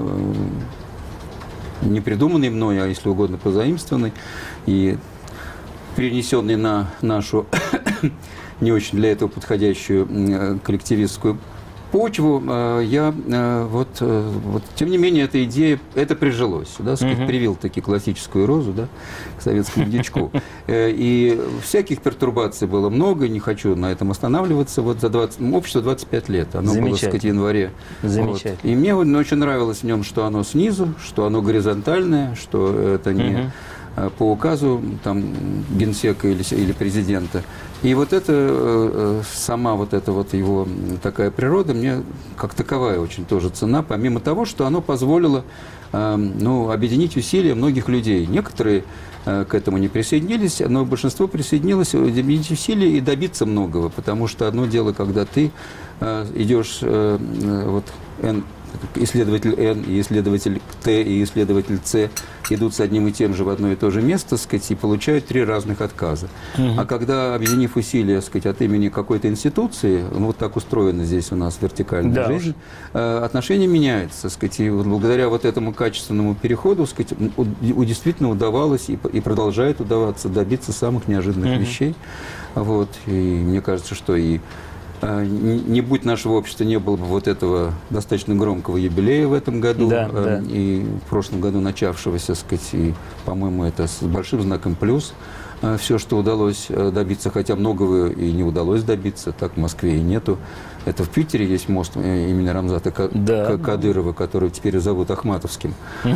не придуманный мной, а, если угодно, позаимствованный и перенесенный на нашу не очень для этого подходящую коллективистскую почву, я тем не менее, эта идея, это прижилось, да, сказать, привил таки классическую розу, да, к советскому дичку. И всяких пертурбаций было много, не хочу на этом останавливаться. Вот за общество 25 лет, оно было, сказать, в январе. Замечательно. Вот. И мне очень нравилось в нем, что оно снизу, что оно горизонтальное, что это не по указу там генсека или президента. И вот это, сама вот эта вот его такая природа мне как таковая очень тоже цена, помимо того, что оно позволило объединить усилия многих людей. Некоторые к этому не присоединились, но большинство присоединилось, объединить усилия и добиться многого, потому что одно дело, когда ты идешь исследователь Н, и исследователь Т, и исследователь С идут с одним и тем же в одно и то же место, так сказать, и получают 3 разных отказа. А когда, объединив усилия, так сказать, от имени какой-то институции, ну, вот так устроена здесь у нас вертикальная жизнь, отношения меняются, так сказать, и вот благодаря вот этому качественному переходу, так сказать, действительно удавалось и продолжает удаваться добиться самых неожиданных вещей. Вот, и мне кажется, что и не будь нашего общества, не было бы вот этого достаточно громкого юбилея в этом году, и в прошлом году начавшегося, так сказать, и, по-моему, это с большим знаком плюс. Все, что удалось добиться, хотя многого и не удалось добиться, так в Москве и нету. Это в Питере есть мост имени Рамзата Кадырова, который теперь зовут Ахматовским.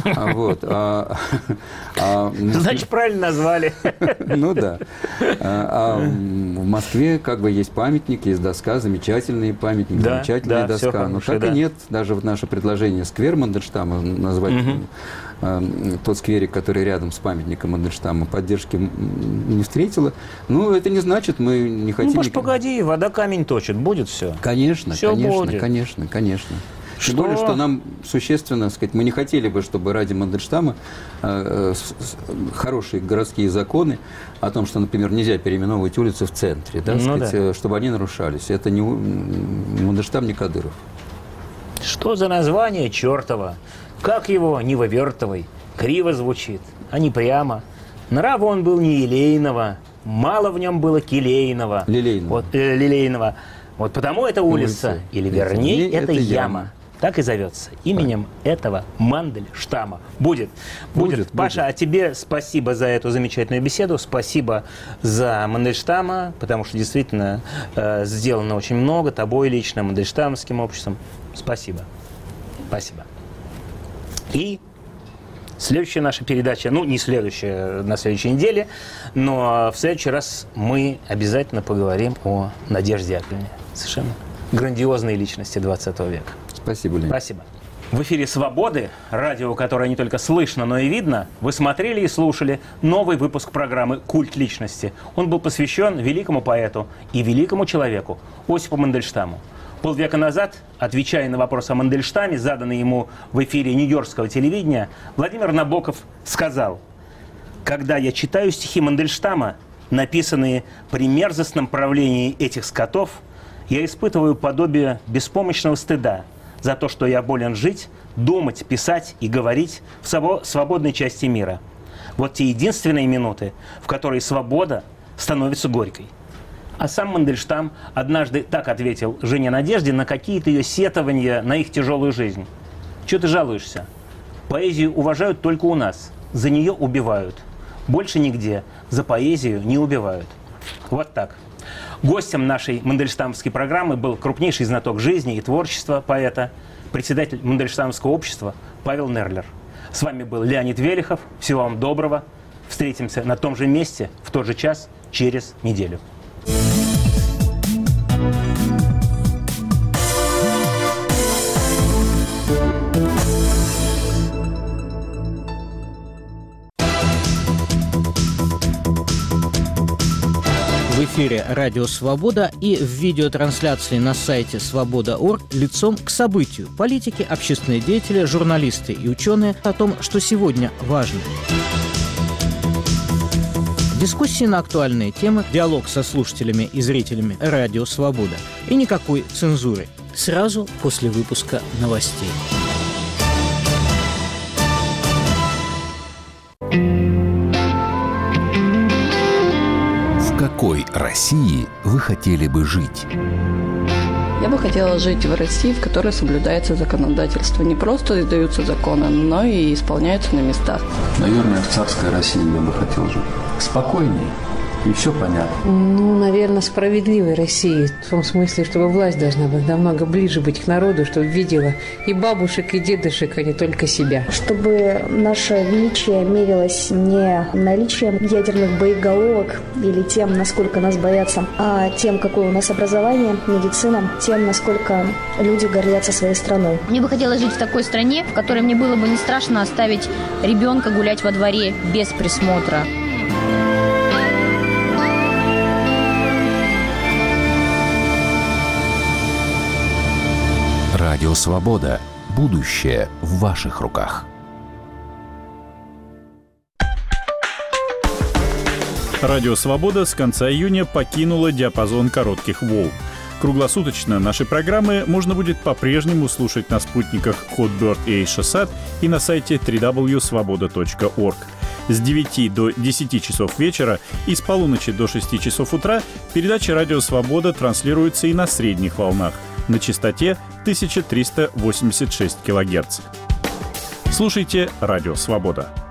Значит, правильно назвали. Ну да. А в Москве как бы есть памятник, есть доска, замечательный памятник, замечательная доска. Но так и нет. Даже вот наше предложение сквер Мандельштама назвать тот скверик, который рядом с памятником Мандельштама, поддержки не встретила. Ну, это не значит, мы не хотим... Ну, погоди, вода камень точит, будет все. Конечно, все будет. конечно. Тем более, что нам существенно, сказать, мы не хотели бы, чтобы ради Мандельштама хорошие городские законы о том, что, например, нельзя переименовывать улицы в центре, чтобы они нарушались. Это не Мандельштам, не Кадыров. Что за название чертова? Как его не вывертывай, криво звучит, а не прямо. Нрав он был не елейного, мало в нем было келейного. Лилейного. Вот потому эта улица, или вернее, это яма. Так и зовется. Именем этого Мандельштама. Будет. Паша, а тебе спасибо за эту замечательную беседу. Спасибо за Мандельштама, потому что действительно сделано очень много. Тобой лично, Мандельштамовским обществом. Спасибо. И следующая наша передача, ну, не следующая, на следующей неделе, но в следующий раз мы обязательно поговорим о Надежде Яковлевне. Совершенно грандиозной личности 20 века. Спасибо, Леонид. Спасибо. В эфире «Свободы», радио, которое не только слышно, но и видно, вы смотрели и слушали новый выпуск программы «Культ личности». Он был посвящен великому поэту и великому человеку Осипу Мандельштаму. Полвека назад, отвечая на вопрос о Мандельштаме, заданный ему в эфире нью-йоркского телевидения, Владимир Набоков сказал: «Когда я читаю стихи Мандельштама, написанные при мерзостном правлении этих скотов, я испытываю подобие беспомощного стыда за то, что я волен жить, думать, писать и говорить в свободной части мира. Вот те единственные минуты, в которые свобода становится горькой». А сам Мандельштам однажды так ответил жене Надежде на какие-то ее сетования на их тяжелую жизнь: «Чего ты жалуешься? Поэзию уважают только у нас, за нее убивают. Больше нигде за поэзию не убивают». Вот так. Гостем нашей мандельштамовской программы был крупнейший знаток жизни и творчества поэта, председатель Мандельштамовского общества Павел Нерлер. С вами был Леонид Велихов. Всего вам доброго. Встретимся на том же месте, в тот же час, через неделю. В эфире «Радио Свобода» и в видеотрансляции на сайте свобода.орг лицом к событию. Политики, общественные деятели, журналисты и ученые о том, что сегодня важно. Дискуссии на актуальные темы, диалог со слушателями и зрителями «Радио Свобода». И никакой цензуры. Сразу после выпуска новостей. В какой России вы хотели бы жить? Я бы хотела жить в России, в которой соблюдается законодательство. Не просто издаются законы, но и исполняются на местах. Наверное, в царской России я бы хотел жить. Спокойнее. И все понятно. Ну, наверное, справедливой России. В том смысле, чтобы власть должна быть намного ближе быть к народу, чтобы видела и бабушек, и дедушек, а не только себя. Чтобы наше величие мерилось не наличием ядерных боеголовок или тем, насколько нас боятся, а тем, какое у нас образование, медицина, тем, насколько люди гордятся своей страной. Мне бы хотелось жить в такой стране, в которой мне было бы не страшно оставить ребенка гулять во дворе без присмотра. Радио «Свобода». Будущее в ваших руках. Радио «Свобода» с конца июня покинула диапазон коротких волн. Круглосуточно наши программы можно будет по-прежнему слушать на спутниках Hotbird и Eutelsat и на сайте www.svoboda.org. С 9 до 10 часов вечера и с полуночи до 6 часов утра передача «Радио Свобода» транслируется и на средних волнах на частоте 1386 кГц. Слушайте «Радио Свобода».